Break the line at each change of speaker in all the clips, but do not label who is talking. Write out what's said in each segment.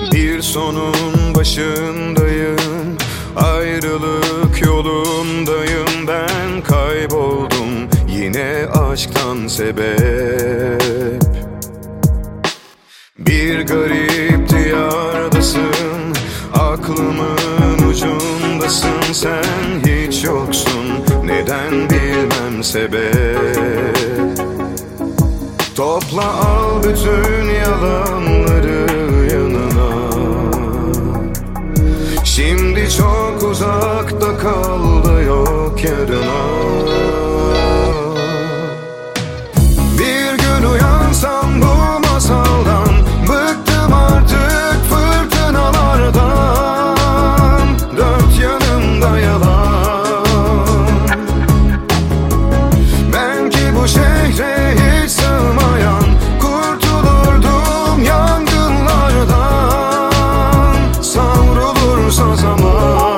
Bir sonun başındayım, ayrılık yolundayım. Ben kayboldum yine aşktan sebep. Bir garip diyardasın, aklımın ucundasın. Sen hiç yoksun, neden bilmem sebep. Topla al bütün yalanları yanına. Şimdi çok uzakta kaldı, yok yarına. Bir gün uyansam bu masaldan, bıktım artık fırtınalardan. Dört yanımda yalan. Ben ki bu şehre hiç sığmayan, kurtulurdum yangınlardan, savrulursa zaman.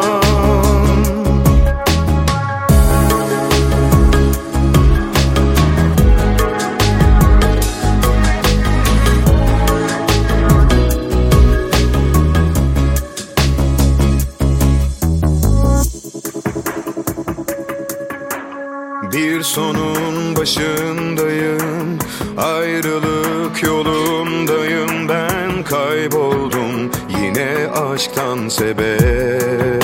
Bir sonun başındayım, ayrılık yolundayım. Ben kayboldum yine aşktan sebep.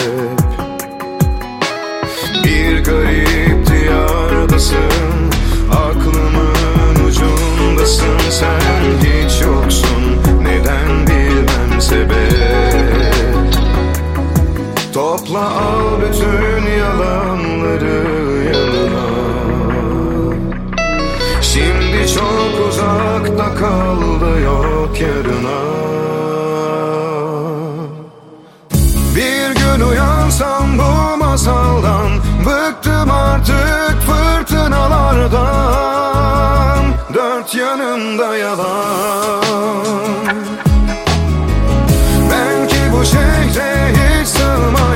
Bir garip diyardasın, aklımın ucundasın. Sen hiç yoksun, neden bilmem sebep. Topla al bütün yalanları yanına. Şimdi çok uzakta kaldı, yok yarına. Bir gün uyansam bu masaldan, bıktım artık fırtınalardan. Dört yanımda yalan. Ben ki bu şehre hiç sığmam.